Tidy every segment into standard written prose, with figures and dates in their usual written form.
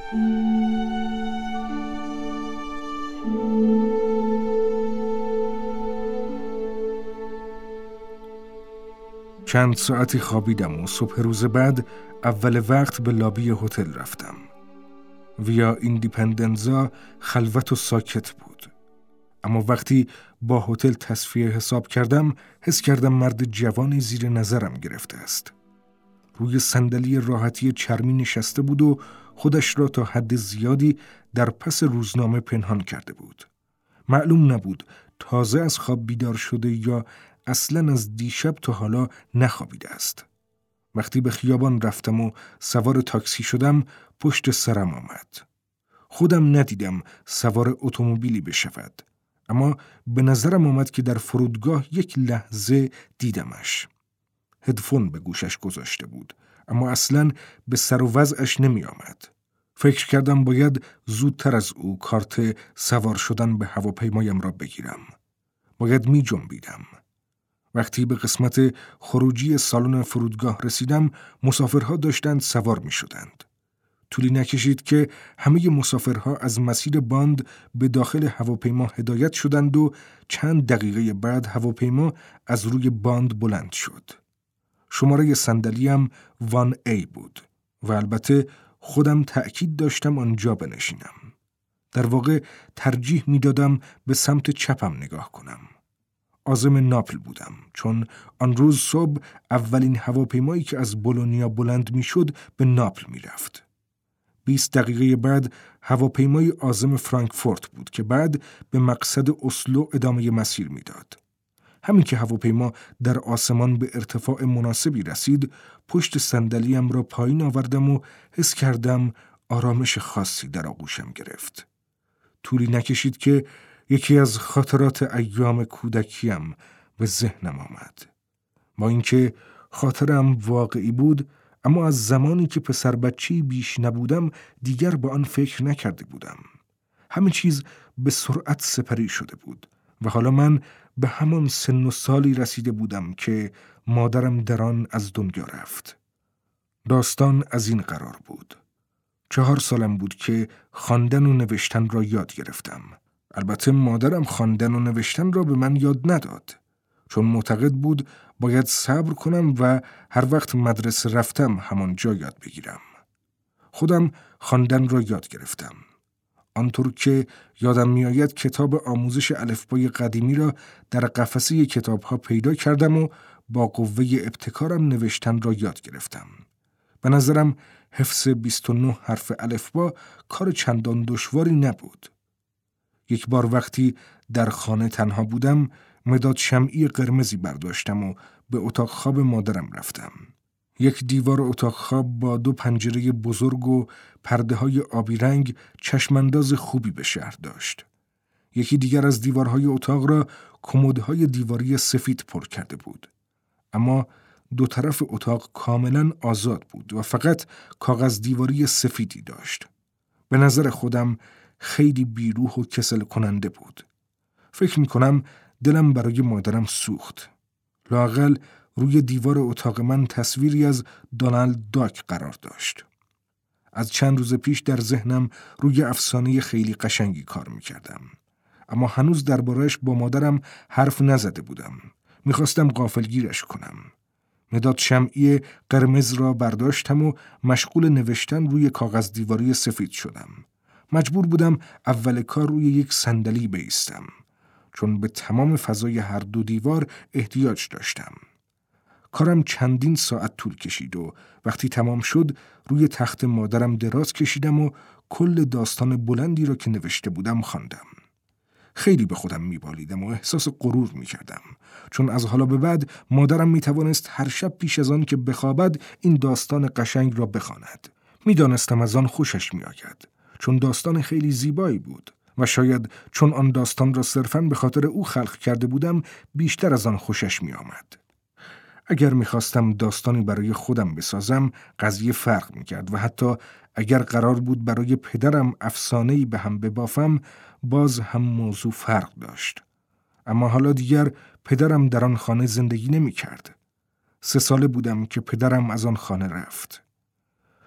چند ساعتی خوابیدم و صبح روز بعد اول وقت به لابی هتل رفتم. ویا ایندیپندنزا خلوت و ساکت بود. اما وقتی با هتل تصفیه حساب کردم، حس کردم مرد جوانی زیر نظرم گرفته است. روی صندلی راحتی چرمی نشسته بود و خودش را تا حد زیادی در پس روزنامه پنهان کرده بود. معلوم نبود تازه از خواب بیدار شده یا اصلاً از دیشب تا حالا نخوابیده است. وقتی به خیابان رفتم و سوار تاکسی شدم، پشت سرم آمد. خودم ندیدم سوار اتومبیلی بشود، اما به نظرم آمد که در فرودگاه یک لحظه دیدمش. هدفون به گوشش گذاشته بود، اما اصلاً به سر و وضعش نمی آمد. فکر کردم باید زودتر از او کارت سوار شدن به هواپیمایم را بگیرم. باید می جنبیدم. وقتی به قسمت خروجی سالن فرودگاه رسیدم، مسافرها داشتند سوار می شدند. طولی نکشید که همه مسافرها از مسیر باند به داخل هواپیما هدایت شدند و چند دقیقه بعد هواپیما از روی باند بلند شد. شماره صندلیم 1A بود و البته خودم تأکید داشتم آنجا بنشینم. در واقع ترجیح می دادم به سمت چپم نگاه کنم. عازم ناپل بودم، چون آن روز صبح اولین هواپیمایی که از بولونیا بلند می شد به ناپل می رفت. 20 دقیقه بعد هواپیمای عازم فرانکفورت بود که بعد به مقصد اسلو ادامه مسیر می داد. همین که هواپیما در آسمان به ارتفاع مناسبی رسید، پشت صندلیم را پایین آوردم و حس کردم آرامش خاصی در آغوشم گرفت. طولی نکشید که یکی از خاطرات ایام کودکیم به ذهنم آمد. با اینکه خاطرم واقعی بود، اما از زمانی که پسر بچه‌ای بیش نبودم دیگر با آن فکر نکرده بودم. همه چیز به سرعت سپری شده بود و حالا من به همان سن و سالی رسیده بودم که مادرم در آن از دنیا رفت. داستان از این قرار بود. 4 سالم بود که خواندن و نوشتن را یاد گرفتم. البته مادرم خواندن و نوشتن را به من یاد نداد، چون معتقد بود باید صبر کنم و هر وقت مدرسه رفتم همانجا یاد بگیرم. خودم خواندن را یاد گرفتم. آنطور که یادم میآید کتاب آموزش الفبای قدیمی را در قفسه کتاب‌ها پیدا کردم و با قوه ابتکارم نوشتن را یاد گرفتم. به نظرم حفظ 29 حرف الفبا کار چندان دشواری نبود. یک بار وقتی در خانه تنها بودم، مداد شمعی قرمزی برداشتم و به اتاق خواب مادرم رفتم. یک دیوار اتاق خواب با 2 پنجره بزرگ و پرده‌های آبی رنگ چشمانداز خوبی به شهر داشت. یکی دیگر از دیوارهای اتاق را کمدهای دیواری سفید پر کرده بود. اما 2 طرف اتاق کاملا آزاد بود و فقط کاغذ دیواری سفیدی داشت. به نظر خودم خیلی بیروح و کسل کننده بود. فکر می‌کنم دلم برای مادرم سوخت. لااقل روی دیوار اتاق من تصویری از دونالد داک قرار داشت. از چند روز پیش در ذهنم روی افسانه خیلی قشنگی کار می‌کردم. اما هنوز درباره‌اش با مادرم حرف نزده بودم. می‌خواستم غافلگیرش کنم. مداد شمعی قرمز را برداشتم و مشغول نوشتن روی کاغذ دیواری سفید شدم. مجبور بودم اول کار روی یک صندلی بایستم، چون به تمام فضای هر 2 دیوار احتیاج داشتم. کارم چندین ساعت طول کشید و وقتی تمام شد روی تخت مادرم دراز کشیدم و کل داستان بلندی را که نوشته بودم خواندم. خیلی به خودم میبالیدم و احساس غرور میکردم، چون از حالا به بعد مادرم میتوانست هر شب پیش از آن که بخوابد این داستان قشنگ را بخواند. میدانستم از آن خوشش میآید، چون داستان خیلی زیبایی بود و شاید چون آن داستان را صرفاً به خاطر او خلق کرده بودم بیشتر از آن خوشش میآمد. اگر میخواستم داستانی برای خودم بسازم قضیه فرق میکرد و حتی اگر قرار بود برای پدرم افسانه‌ای به هم ببافم باز هم موضوع فرق داشت. اما حالا دیگر پدرم در آن خانه زندگی نمیکرد. 3 ساله بودم که پدرم از آن خانه رفت.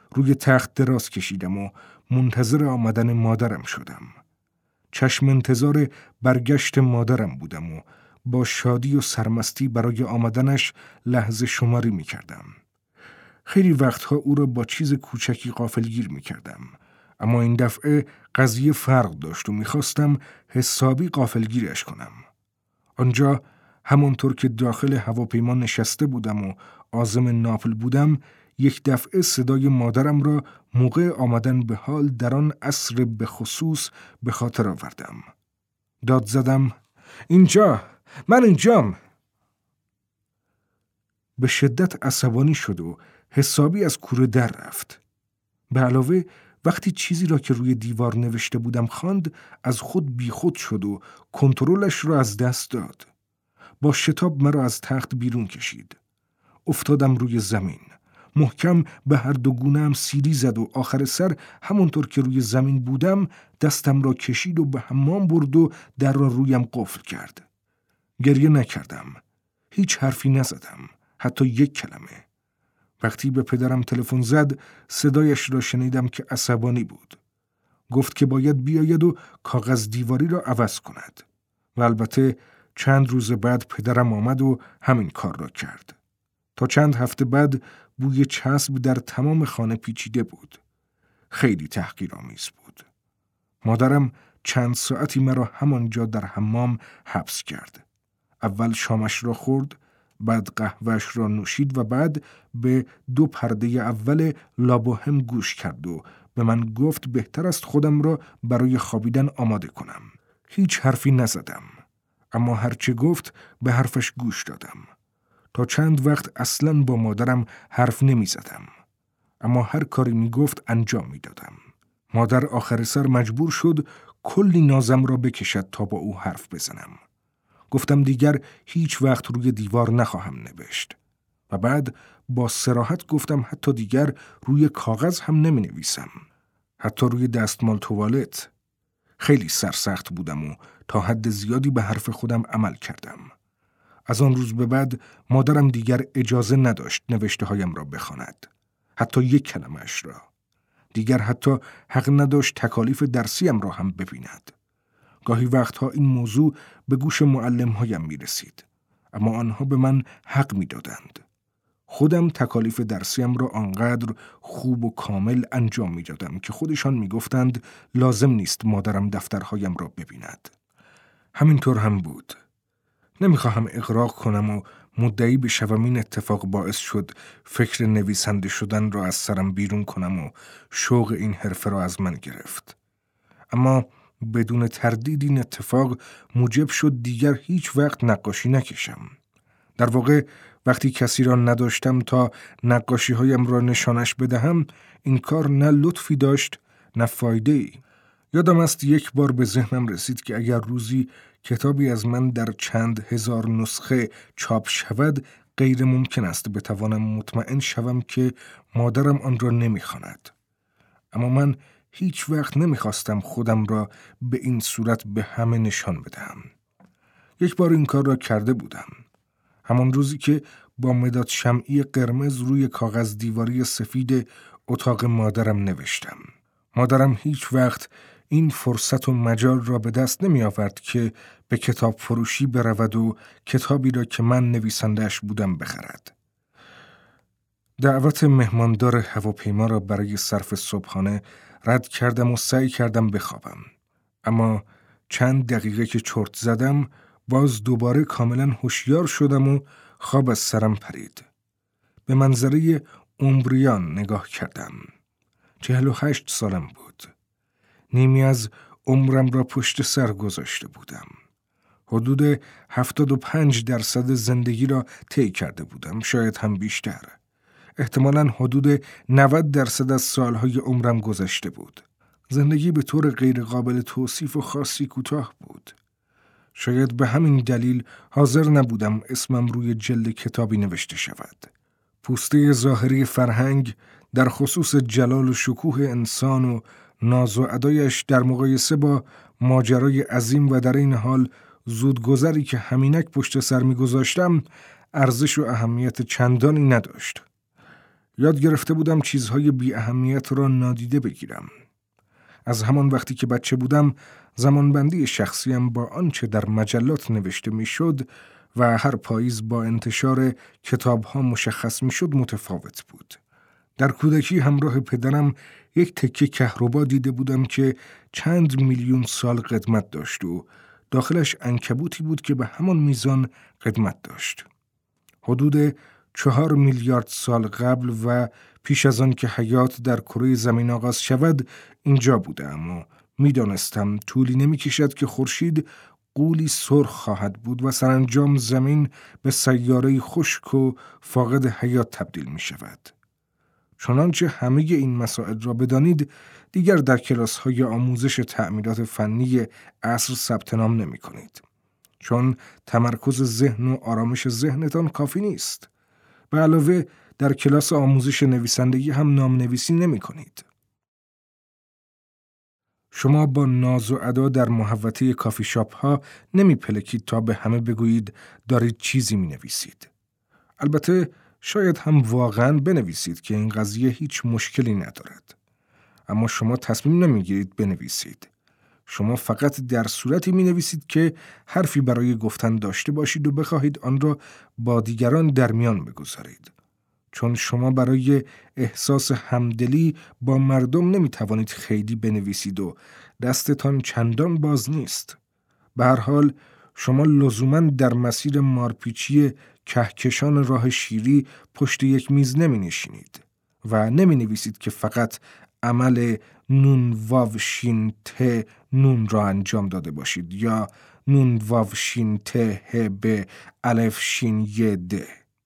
روی تخت دراز کشیدم و منتظر آمدن مادرم شدم. چشم انتظار برگشت مادرم بودم و با شادی و سرمستی برای آمدنش لحظه شماری می کردم. خیلی وقتها او را با چیز کوچکی غافلگیر می کردم. اما این دفعه قضیه فرق داشت و میخواستم حسابی غافلگیرش کنم. آنجا همانطور که داخل هواپیما نشسته بودم و عازم ناپل بودم، یک دفعه صدای مادرم را موقع آمدن به حال در آن عصر به خصوص به خاطر آوردم. داد زدم: اینجا! من اینجام! به شدت عصبانی شد و حسابی از کوره در رفت. به علاوه وقتی چیزی را که روی دیوار نوشته بودم خواند، از خود بیخود شد و کنترلش را از دست داد. با شتاب مرا از تخت بیرون کشید. افتادم روی زمین. محکم به هر دو گونه‌ام سیلی زد و آخر سر همونطور که روی زمین بودم دستم را کشید و به حمام برد و در را رویم قفل کرد. گریه نکردم. هیچ حرفی نزدم. حتی یک کلمه. وقتی به پدرم تلفن زد، صدایش را شنیدم که عصبانی بود. گفت که باید بیاید و کاغذ دیواری را عوض کند. و البته چند روز بعد پدرم آمد و همین کار را کرد. تا چند هفته بعد بوی چسب در تمام خانه پیچیده بود. خیلی تحقیرآمیز بود. مادرم چند ساعتی مرا همانجا در حمام حبس کرد. اول شامش را خورد، بعد قهوه‌اش را نوشید و بعد به 2 پرده اول لابوهم گوش کرد و به من گفت بهتر است خودم را برای خوابیدن آماده کنم. هیچ حرفی نزدم، اما هرچه گفت به حرفش گوش دادم. تا چند وقت اصلاً با مادرم حرف نمی زدم. اما هر کاری می گفت انجام می دادم. مادر آخر سر مجبور شد کلی نازم را بکشد تا با او حرف بزنم. گفتم دیگر هیچ وقت روی دیوار نخواهم نوشت. و بعد با صراحت گفتم حتی دیگر روی کاغذ هم نمی نویسم. حتی روی دستمال توالت. خیلی سرسخت بودم و تا حد زیادی به حرف خودم عمل کردم. از آن روز به بعد مادرم دیگر اجازه نداشت نوشته هایم را بخواند. حتی یک کلمه‌اش را. دیگر حتی حق نداشت تکالیف درسیم را هم ببیند. گاهی وقتها این موضوع به گوش معلم‌هایم می رسید. اما آنها به من حق می دادند. خودم تکالیف درسیم را آنقدر خوب و کامل انجام می دادم که خودشان می گفتند لازم نیست مادرم دفترهایم را ببیند. همینطور هم بود. نمیخواهم اغراق کنم و مدعی بشوم این اتفاق باعث شد فکر نویسنده شدن را از سرم بیرون کنم و شوق این حرفه را از من گرفت. اما بدون تردید این اتفاق موجب شد دیگر هیچ وقت نقاشی نکشم. در واقع وقتی کسی را نداشتم تا نقاشی هایم را نشانش بدهم، این کار نه لطفی داشت نه فایده‌ای. یادم است یک بار به ذهنم رسید که اگر روزی کتابی از من در چند هزار نسخه چاپ شود، غیر ممکن است بتوانم مطمئن شوم که مادرم آن را نمیخواند. اما من هیچ وقت نمیخواستم خودم را به این صورت به همه نشان بدهم. یک بار این کار را کرده بودم. همان روزی که با مداد شمعی قرمز روی کاغذ دیواری سفید اتاق مادرم نوشتم. مادرم هیچ وقت این فرصت و مجال را به دست نمی آورد که به کتاب فروشی برود و کتابی را که من نویسنده‌اش بودم بخرد. دعوت مهماندار هواپیما را برای صرف صبحانه رد کردم و سعی کردم بخوابم. اما چند دقیقه که چرت زدم، باز دوباره کاملا هوشیار شدم و خواب از سرم پرید. به منظره عمریان نگاه کردم. 48 سالم بود. نیمی از عمرم را پشت سر گذاشته بودم. حدود 75% زندگی را طی کرده بودم، شاید هم بیشتر. احتمالاً حدود 90% از سالهای عمرم گذشته بود. زندگی به طور غیر قابل توصیف و خاصی کوتاه بود. شاید به همین دلیل حاضر نبودم اسمم روی جلد کتابی نوشته شود. پوسته ظاهری فرهنگ در خصوص جلال و شکوه انسان و ناز و ادایش در مقایسه با ماجرای عظیم و در این حال زودگذری که همینک پشت سر می‌گذاشتم ارزش و اهمیت چندانی نداشت. یاد گرفته بودم چیزهای بی اهمیت را نادیده بگیرم. از همان وقتی که بچه بودم زمانبندی شخصیم با آنچه در مجلات نوشته میشد و هر پاییز با انتشار کتابها مشخص میشد متفاوت بود. در کودکی همراه پدرم یک تکه کهربا دیده بودم که چند میلیون سال قدمت داشت و داخلش عنکبوتی بود که به همان میزان قدمت داشت. حدود 4 میلیارد سال قبل و پیش از آن که حیات در کره زمین آغاز شود اینجا بودم و میدانستم طولی نمی‌کشد که خورشید غولی سرخ خواهد بود و سرانجام زمین به سیاره خشک و فاقد حیات تبدیل می شود. چنانچه همه این مسائل را بدانید دیگر در کلاس‌های آموزش تعمیرات فنی عصر ثبت نام نمی کنید. چون تمرکز ذهن و آرامش ذهنتان کافی نیست. به علاوه در کلاس آموزش نویسندگی هم نام‌نویسی نمی کنید. شما با ناز و ادا در محوطه کافی شاپ ها نمی پلکید تا به همه بگویید دارید چیزی می نویسید. البته شاید هم واقعاً بنویسید که این قضیه هیچ مشکلی ندارد. اما شما تصمیم نمی گیرید بنویسید. شما فقط در صورتی می نویسید که حرفی برای گفتن داشته باشید و بخواهید آن را با دیگران در میان بگذارید. چون شما برای احساس همدلی با مردم نمی توانید خیلی بنویسید و دستتان چندان باز نیست. به هر حال شما لزوماً در مسیر مارپیچی کهکشان راه شیری پشت یک میز نمی نشینید و نمی نویسید که فقط عمل نون واو شین ته نون را انجام داده باشید یا نون واو شین ته ه ب الف شین ی د.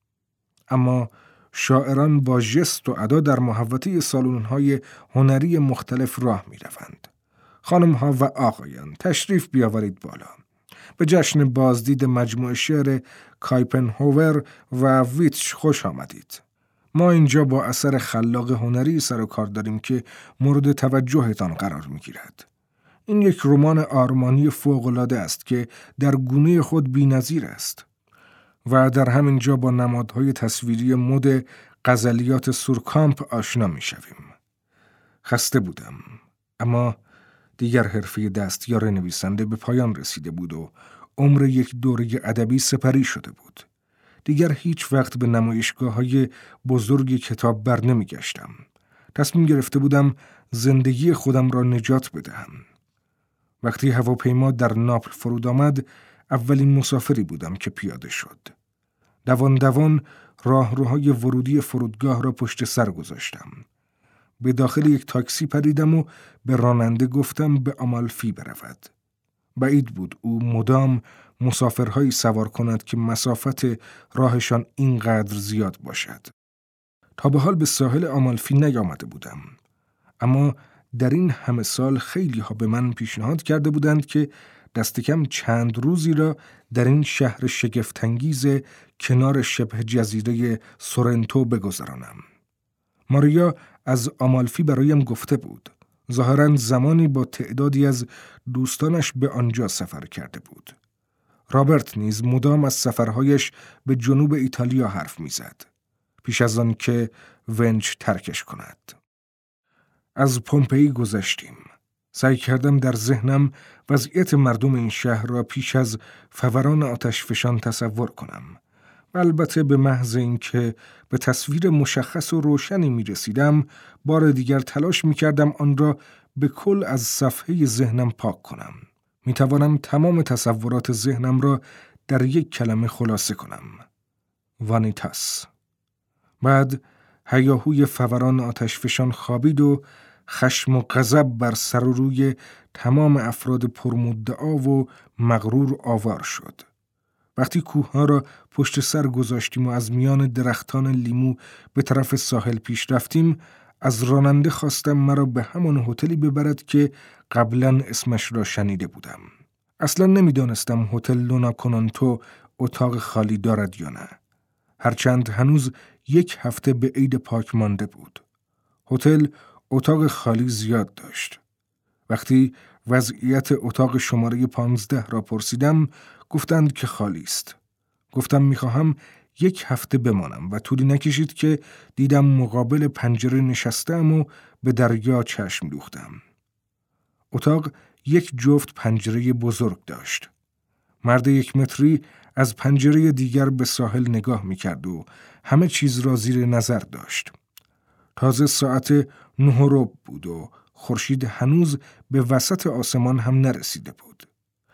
اما شاعران با ژست و ادا در محوطه سالن‌های هنری مختلف راه می‌روند. خانم‌ها و آقایان تشریف بیاورید بالا. به جشن بازدید مجموعه شعر کایپنهاور و ویتش خوش آمدید. ما اینجا با اثر خلاق هنری سر و کار داریم که مورد توجهتان قرار می‌گیرد. این یک رمان آرمانی فوق‌العاده است که در گونه خود بی‌نظیر است. و در همین جا با نمادهای تصویری مد غزلیات سورکامپ آشنا می شویم. خسته بودم، اما دیگر حرفه دستیار نویسنده به پایان رسیده بود و عمر یک دوره ادبی سپری شده بود. دیگر هیچ وقت به نمایشگاه‌های بزرگ کتاب بر نمی گشتم. تصمیم گرفته بودم زندگی خودم را نجات بدهم. وقتی هواپیما در ناپل فرود آمد، اولین مسافری بودم که پیاده شد. دوان راهروهای ورودی فرودگاه را پشت سر گذاشتم. به داخل یک تاکسی پریدم و به راننده گفتم به آمالفی برود. بعید بود او مدام مسافرهایی سوار کند که مسافت راهشان اینقدر زیاد باشد. تا به حال به ساحل آمالفی نیامده بودم. اما در این همه سال خیلی ها به من پیشنهاد کرده بودند که دست کم چند روزی را در این شهر شگفت‌انگیز کنار شبه جزیره سورنتو بگذرانم. ماریا از آمالفی برایم گفته بود. ظاهراً زمانی با تعدادی از دوستانش به آنجا سفر کرده بود. رابرت نیز مدام از سفرهایش به جنوب ایتالیا حرف می‌زد. پیش از آن که ونچ ترکش کند. از پومپئی گذشتیم. سعی کردم در ذهنم وضعیت مردم این شهر را پیش از فوران آتشفشان تصور کنم. و البته به محض اینکه به تصویر مشخص و روشنی می رسیدم، بار دیگر تلاش می کردم آن را به کل از صفحه ذهنم پاک کنم. می توانم تمام تصورات ذهنم را در یک کلمه خلاصه کنم. وانیتاس. بعد هیاهوی فوران آتشفشان خوابید و خشم و غضب بر سر و روی تمام افراد پرمدعا و مغرور آوار شد. وقتی کوه‌ها را پشت سر گذاشتیم و از میان درختان لیمو به طرف ساحل پیش رفتیم، از راننده خواستم مرا به همان هتلی ببرد که قبلا اسمش را شنیده بودم. اصلا نمیدانستم هتل لونا کونانتو اتاق خالی دارد یا نه. هرچند هنوز 1 هفته به عید پاک مانده بود. هتل اتاق خالی زیاد داشت. وقتی وضعیت اتاق شماره 15 را پرسیدم، گفتند که خالی است. گفتم میخواهم 1 هفته بمانم و طولی نکشید که دیدم مقابل پنجره نشستم و به دریا چشم دوختم. اتاق 1 جفت پنجره بزرگ داشت. مرد 1 متری از پنجره دیگر به ساحل نگاه می‌کرد و همه چیز را زیر نظر داشت. تازه ساعت 9 بود و خورشید هنوز به وسط آسمان هم نرسیده بود.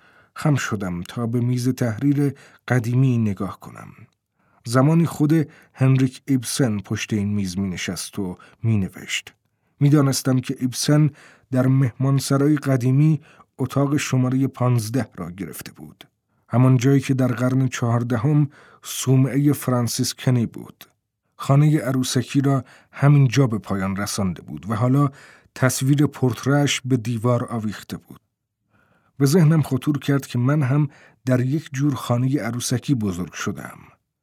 خم شدم تا به میز تحریر قدیمی نگاه کنم. زمانی خود هنریک ایبسن پشت این میز می نشست و می نوشت. می دانستم که ایبسن در مهمانسرای قدیمی اتاق شماره 15 را گرفته بود. همان جایی که در قرن 14 صومعه فرانسیسکنی بود. خانه عروسکی را همین جا به پایان رسانده بود و حالا تصویر پورتره‌اش به دیوار آویخته بود. به ذهنم خطور کرد که من هم در 1 جور خانه عروسکی بزرگ شدم.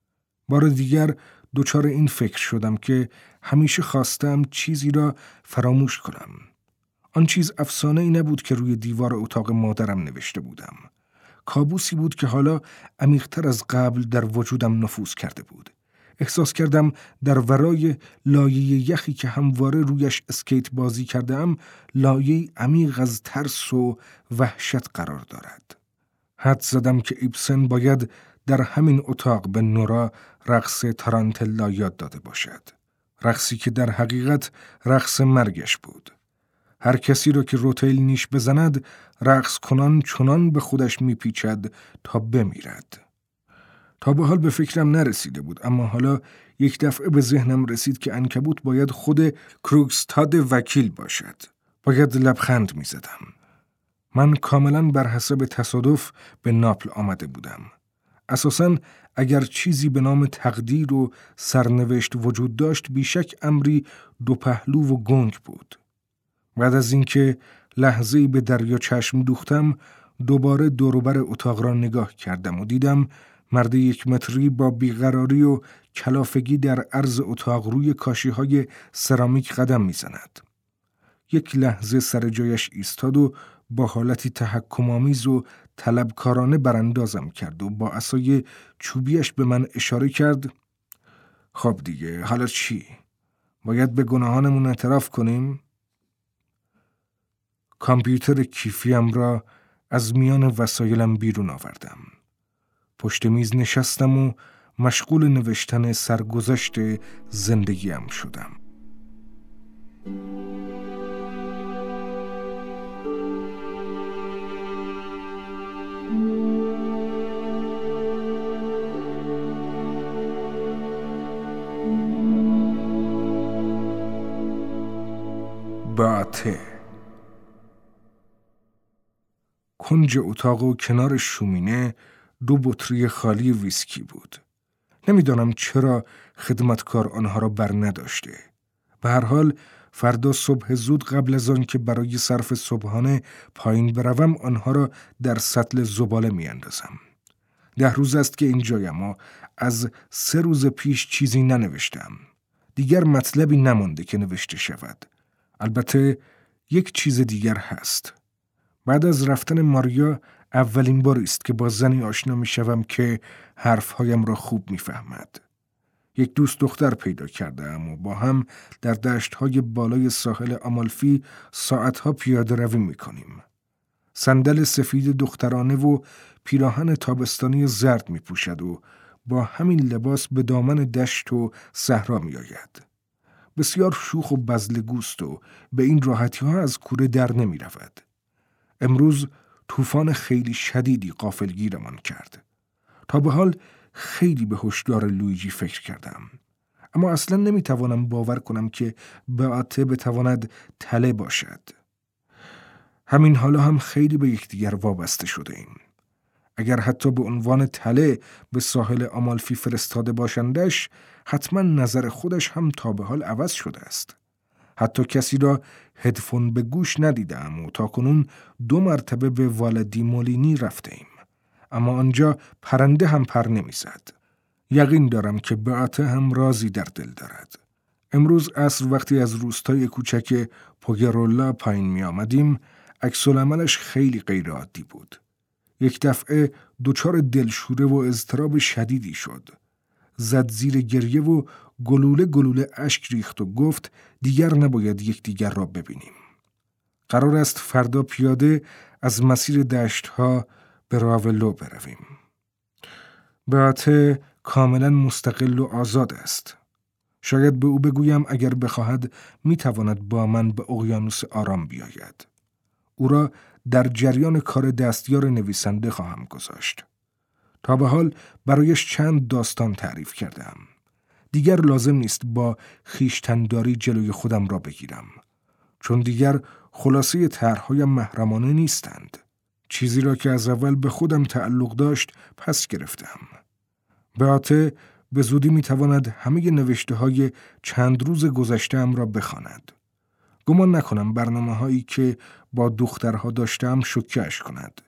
بار دیگر دچار این فکر شدم که همیشه خواستم چیزی را فراموش کنم. آن چیز افسانه‌ای نبود که روی دیوار اتاق مادرم نوشته بودم. کابوسی بود که حالا عمیق‌تر از قبل در وجودم نفوذ کرده بود. احساس کردم در ورای لایه یخی که همواره رویش اسکیت بازی کردم، لایه عمیق از ترس و وحشت قرار دارد. حد زدم که ایبسن باید در همین اتاق به نورا رقص تارانتلا یاد داده باشد. رقصی که در حقیقت رقص مرگش بود. هر کسی را که روتیل نیش بزند، رقص کنان چنان به خودش میپیچد تا بمیرد. تا به حال به فکرم نرسیده بود، اما حالا 1 دفعه به ذهنم رسید که عنکبوت باید خود کروکستاد وکیل باشد. باید لبخند میزدم. من کاملا بر حسب تصادف به ناپل آمده بودم. اساساً اگر چیزی به نام تقدیر و سرنوشت وجود داشت، بیشک امری 2 پهلو و گنگ بود. بعد از اینکه لحظه‌ای به دریا چشم دوختم، دوباره دوروبر اتاق را نگاه کردم و دیدم مرد 1 متری با بیقراری و کلافگی در عرض اتاق روی کاشی‌های سرامیک قدم می‌زند. 1 لحظه سر جایش ایستاد و با حالتی تحکم‌آمیز و طلبکارانه براندازم کرد و با عصای چوبیش به من اشاره کرد: خب دیگه، حالا چی؟ باید به گناهانمون اعتراف کنیم؟ کامپیوتر کیفیم را از میان وسایلم بیرون آوردم. پشت میز نشستم و مشغول نوشتن سرگذشت زندگیم شدم. باته. کنج اتاق و کنار شومینه 2 بطری خالی ویسکی بود. نمیدانم چرا خدمتکار آنها را بر نداشته. به هر حال فردا صبح زود قبل از آن که برای صرف صبحانه پایین بروم، آنها را در سطل زباله می اندازم. 10 روز است که اینجایم و از 3 روز پیش چیزی ننوشتم. دیگر مطلبی نمانده که نوشته شود. البته 1 چیز دیگر هست. بعد از رفتن ماریا اولین بار است که با زنی آشنا می شوم که حرفهایم را خوب می فهمد. 1 دوست دختر پیدا کردم و با هم در دشت‌های بالای ساحل آمالفی ساعتها پیاده روی می کنیم. صندل سفید دخترانه و پیراهن تابستانی زرد می پوشد و با همین لباس به دامن دشت و صحرا می آید. بسیار شوخ و بزلگوست و به این راحتی ها از کوره در نمی رود. امروز طوفان خیلی شدیدی غافلگیرمان کرد. تا به حال خیلی به هشدار لویجی فکر کردم. اما اصلا نمی توانم باور کنم که باته بتواند تله باشد. همین حالا هم خیلی به یکدیگر وابسته شده ایم. اگر حتی به عنوان تله به ساحل آمالفی فرستاده باشندش، حتما نظر خودش هم تا به حال عوض شده است. حتی کسی را هدفون به گوش ندیدم و تا کنون 2 مرتبه به والدی مولینی رفته ایم. اما آنجا پرنده هم پر نمیزد. یقین دارم که باته هم رازی در دل دارد. امروز عصر وقتی از روستای کوچک پوگرولا پایین می آمدیم، عکس‌العملش خیلی غیر عادی بود. 1 دفعه دچار دلشوره و اضطراب شدیدی شد. زد زیر گریه و گلوله گلوله اشک ریخت و گفت دیگر نباید یکدیگر را ببینیم. قرار است فردا پیاده از مسیر دشت‌ها به راولو برویم. بیاته کاملا مستقل و آزاد است. شاید به او بگویم اگر بخواهد میتواند با من به اقیانوس آرام بیاید. او را در جریان کار دستیار نویسنده خواهم گذاشت. تا به حال برایش چند داستان تعریف کردم. دیگر لازم نیست با خویشتن‌داری جلوی خودم را بگیرم. چون دیگر خلاصه طرح‌هایم محرمانه نیستند. چیزی را که از اول به خودم تعلق داشت پس گرفتم. بیاته به زودی میتواند همه نوشته‌های چند روز گذشته‌ام را بخواند. گمان نکنم برنامه‌هایی که با دخترها داشتم شوکه‌اش کند.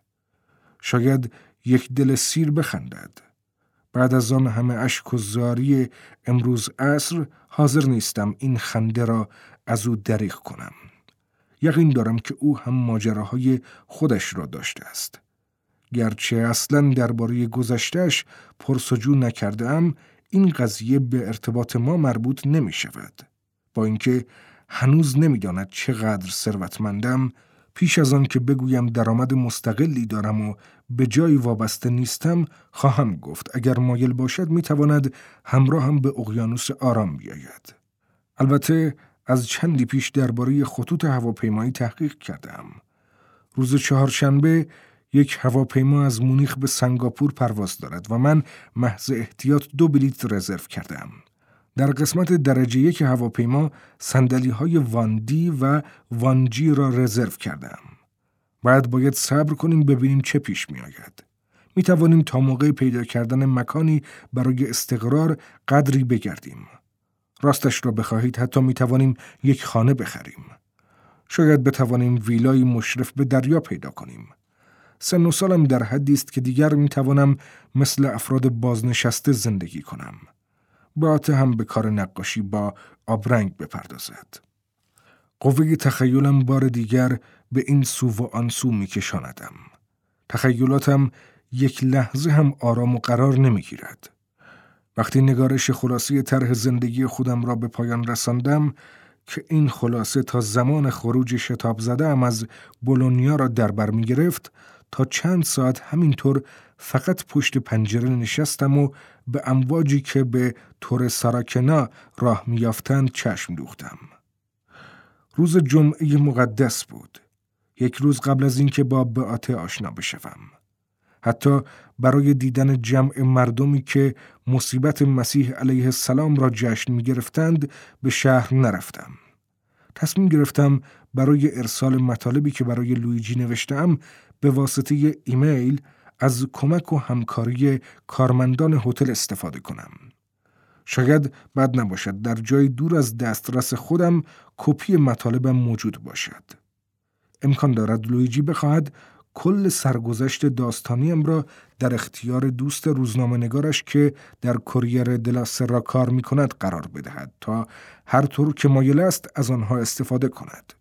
شاید یک دل سیر بخندد. بعد از آن همه اشک و زاری امروز عصر حاضر نیستم این خنده را از او دریغ کنم. یقین دارم که او هم ماجراهای خودش را داشته است. گرچه اصلاً درباره گذشته‌اش پرسجو نکردم، این قضیه به ارتباط ما مربوط نمی شود. با اینکه هنوز نمی‌داند چقدر ثروتمندم، پیش از آن که بگویم درآمد مستقلی دارم و به جایی وابسته نیستم، خواهم گفت اگر مایل باشد میتواند همراهم به اقیانوس آرام بیاید. البته از چندی پیش درباره خطوط هواپیمایی تحقیق کردم. روز چهارشنبه یک هواپیما از مونیخ به سنگاپور پرواز دارد و من محض احتیاط 2 بلیط رزرو کردم. در قسمت درجه 1 هواپیما صندلی‌های واندی و وانجی را رزرو کردم. بعد باید صبر کنیم ببینیم چه پیش می آید. می توانیم تا موقع پیدا کردن مکانی برای استقرار قدری بگردیم. راستش را بخواهید حتی می توانیم یک خانه بخریم. شاید بتوانیم ویلای مشرف به دریا پیدا کنیم. سن و سالم در حدی است که دیگر می توانم مثل افراد بازنشسته زندگی کنم. بیاته هم به کار نقاشی با آبرنگ بپردازد. قوه تخیلم بار دیگر به این سو و آن سو می کشاندم. تخیلاتم یک لحظه هم آرام و قرار نمی گیرد. وقتی نگارش خلاصه طرح زندگی خودم را به پایان رساندم که این خلاصه تا زمان خروج شتاب زده‌ام از بولونیا را در بر می گرفت، تا چند ساعت همینطور فقط پشت پنجره نشستم و به امواجی که به تور ساراکنا راه میافتند چشم دوختم. روز جمعه مقدس بود. یک روز قبل از اینکه با بیاته آشنا بشوم. حتی برای دیدن جمع مردمی که مصیبت مسیح علیه السلام را جشن می گرفتند به شهر نرفتم. تصمیم گرفتم برای ارسال مطالبی که برای لویجی نوشتم به واسطه ایمیل از کمک و همکاری کارمندان هتل استفاده کنم. شاید بد نباشد در جای دور از دسترس خودم کپی مطالبم موجود باشد. امکان دارد لویجی بخواهد کل سرگذشت داستانیم را در اختیار دوست روزنامه نگارش که در کوریر دلا سرا کار می کند قرار بدهد تا هر طور که مایل است از آنها استفاده کند.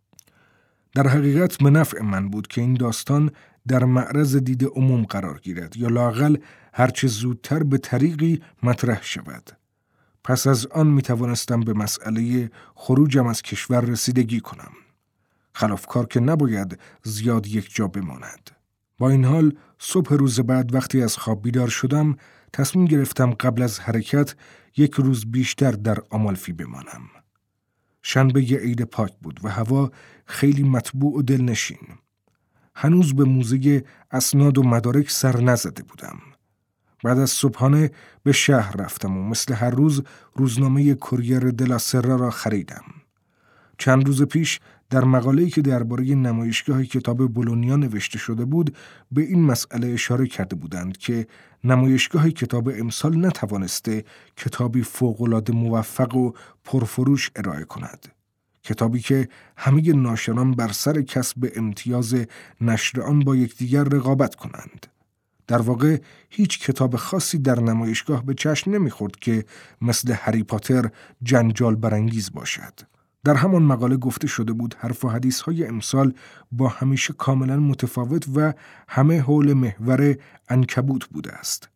در حقیقت به نفع من بود که این داستان در معرض دید عموم قرار گیرد یا لااقل هرچه زودتر به طریقی مطرح شود. پس از آن می توانستم به مسئله خروجم از کشور رسیدگی کنم. خلافکار که نباید زیاد یک جا بماند. با این حال صبح روز بعد وقتی از خواب بیدار شدم تصمیم گرفتم قبل از حرکت یک روز بیشتر در آمالفی بمانم. شنبه عید پاک بود و هوا خیلی مطبوع و دلنشین. هنوز به موزه اسناد و مدارک سر نزده بودم. بعد از صبحانه به شهر رفتم و مثل هر روز روزنامه کوریر دلا سرا را خریدم. چند روز پیش در مقاله‌ای که درباره نمایشگاه کتاب بولونیا نوشته شده بود به این مسئله اشاره کرده بودند که نمایشگاه کتاب امسال نتوانسته کتابی فوق‌العاده موفق و پرفروش ارائه کند. کتابی که همه ناشران بر سر کسب امتیاز نشر آن با یکدیگر رقابت کنند. در واقع هیچ کتاب خاصی در نمایشگاه به چشم نمیخورد که مثل هری پاتر جنجال برانگیز باشد. در همان مقاله گفته شده بود حرف و حدیث‌های امسال با همیشه کاملا متفاوت و همه حول محور عنکبوت بوده است.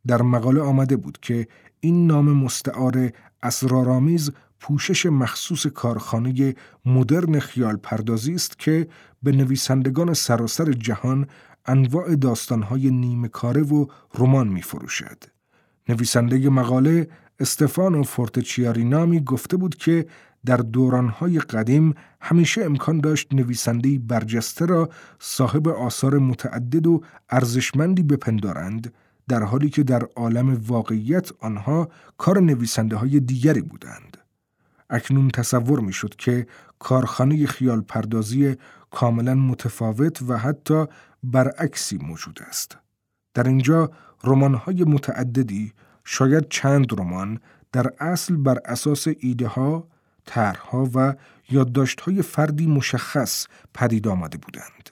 در مقاله آمده بود که این نام مستعار اسرارآمیز پوشش مخصوص کارخانه مدرن خیال پردازی است که به نویسندگان سراسر جهان انواع داستانهای نیمه کاره و رمان می فروشد. نویسنده مقاله استفانو فورتچیارینامی گفته بود که در دورانهای قدیم همیشه امکان داشت نویسنده‌ای برجسته را صاحب آثار متعدد و ارزشمندی بپندارند، در حالی که در عالم واقعیت آنها کار نویسنده‌های دیگری بودند. اکنون تصور می‌شد که کارخانه خیال پردازی کاملاً متفاوت و حتی برعکسی موجود است. در اینجا رمان‌های متعددی، شاید چند رمان، در اصل بر اساس ایده‌ها، طرح‌ها و یادداشت‌های فردی مشخص پدید آمده بودند.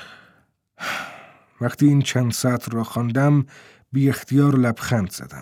وقتی این چند سطر را خواندم، بی اختیار لبخند زدم.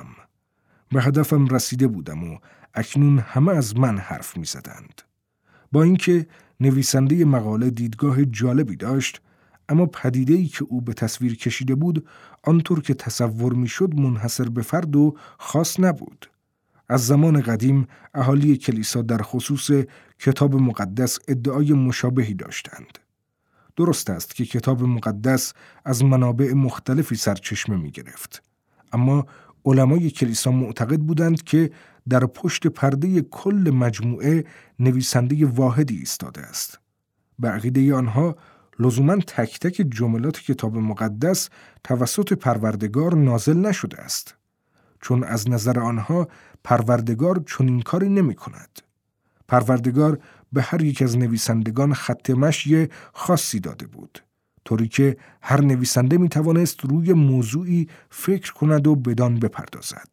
به هدفم رسیده بودم و اکنون همه از من حرف می زدند. با اینکه نویسنده مقاله دیدگاه جالبی داشت، اما پدیده‌ای که او به تصویر کشیده بود آنطور که تصور می‌شد منحصر به فرد و خاص نبود. از زمان قدیم اهالی کلیسا در خصوص کتاب مقدس ادعای مشابهی داشتند. درست است که کتاب مقدس از منابع مختلفی سرچشمه می‌گرفت، اما علمای کلیسا معتقد بودند که در پشت پرده کل مجموعه نویسنده واحدی ایستاده است. به عقیده آنها لزوماً تک تک جملات کتاب مقدس توسط پروردگار نازل نشده است، چون از نظر آنها پروردگار چنین کاری نمی کند. پروردگار به هر یک از نویسندگان خط مشی خاصی داده بود، طوری که هر نویسنده می توانست روی موضوعی فکر کند و بدان بپردازد.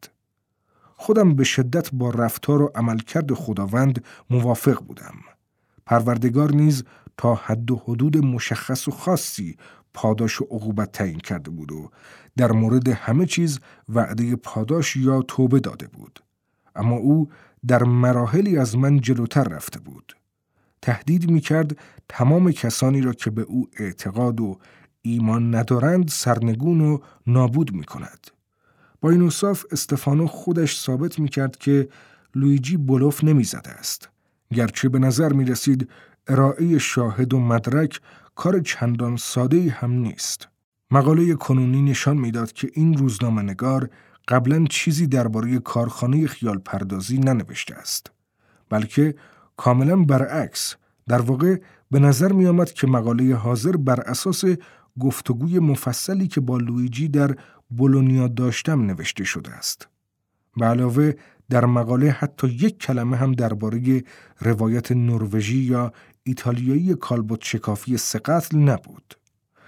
خودم به شدت با رفتار و عملکرد خداوند موافق بودم. پروردگار نیز تا حد و حدود مشخص و خاصی پاداش و عقوبت تعیین کرده بود و در مورد همه چیز وعده پاداش یا توبه داده بود. اما او در مراحلی از من جلوتر رفته بود. تهدید می‌کرد تمام کسانی را که به او اعتقاد و ایمان ندارند سرنگون و نابود می‌کند. با این اوصاف استفانو خودش ثابت می‌کرد که لویجی بلوف نمی‌زده است، گرچه به نظر می‌رسید ارائه شاهد و مدرک کار چندان ساده‌ای هم نیست. مقاله کنونی نشان می‌داد که این روزنامه‌نگار قبلاً چیزی درباره کارخانه خیال پردازی ننوشته است، بلکه کاملاً برعکس. در واقع به نظر می‌آمد که مقاله حاضر بر اساس گفتگوی مفصلی که با لویجی در بولونیا داشتم نوشته شده است. به علاوه در مقاله حتی یک کلمه هم درباره روایت نروژی یا ایتالیایی کالبد شکافی 3 قتل نبود.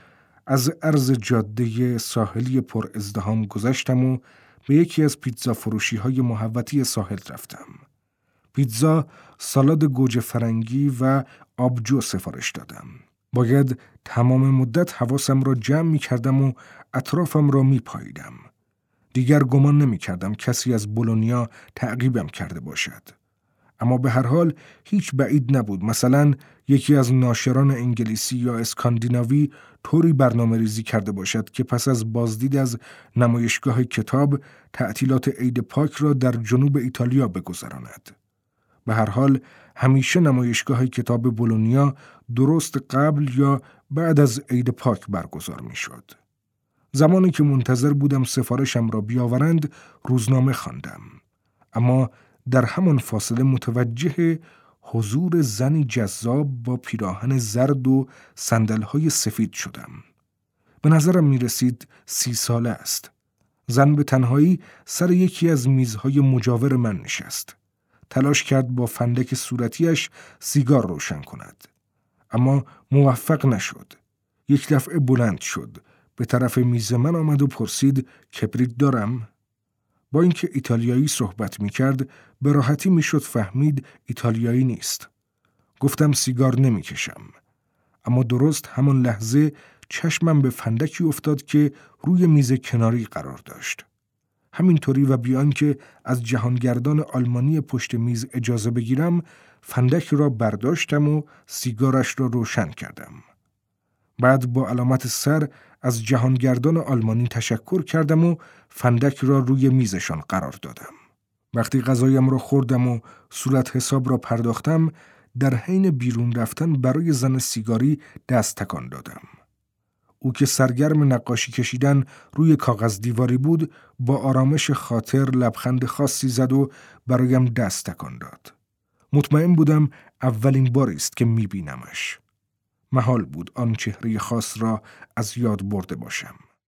از عرض جاده ساحلی پر ازدحام گذشتم و به یکی از پیتزا فروشی‌های محوطی ساحل رفتم. پیتزا، سالاد گوجه فرنگی و آبجو سفارش دادم. باید تمام مدت حواسم را جمع می‌کردم و اطرافم را می‌پاییدم. دیگر گمان نمی‌کردم کسی از بولونیا تعقیبم کرده باشد. اما به هر حال هیچ بعید نبود مثلا یکی از ناشران انگلیسی یا اسکاندیناوی طوری برنامه ریزی کرده باشد که پس از بازدید از نمایشگاه کتاب تعطیلات عید پاک را در جنوب ایتالیا بگذراند. به هر حال همیشه نمایشگاه کتاب بولونیا درست قبل یا بعد از عید پاک برگزار می شد. زمانی که منتظر بودم سفارشم را بیاورند روزنامه خواندم، اما در همان فاصله متوجه حضور زنی جذاب با پیراهن زرد و صندل‌های سفید شدم. به نظرم می رسید 30 ساله است. زن به تنهایی سر یکی از میزهای مجاور من نشست. تلاش کرد با فندک صورتیش سیگار روشن کند، اما موفق نشد. یک دفعه بلند شد، به طرف میز من آمد و پرسید کبریت دارم؟ با اینکه ایتالیایی صحبت می‌کرد، به راحتی میشد فهمید ایتالیایی نیست. گفتم سیگار نمی‌کشم. اما درست همان لحظه چشمم به فندکی افتاد که روی میز کناری قرار داشت. همینطوری و بیان که از جهانگردان آلمانی پشت میز اجازه بگیرم، فندک را برداشتم و سیگارش را روشن کردم. بعد با علامت سر از جهانگردان آلمانی تشکر کردم و فندک را روی میزشان قرار دادم. وقتی غذایم را خوردم و صورت حساب را پرداختم، در حین بیرون رفتن برای زن سیگاری دست تکان دادم. او که سرگرم نقاشی کشیدن روی کاغذ دیواری بود، با آرامش خاطر لبخند خاصی زد و برایم دست تکان داد. مطمئن بودم اولین باری است که می‌بینمش. محال بود آن چهره خاص را از یاد برده باشم.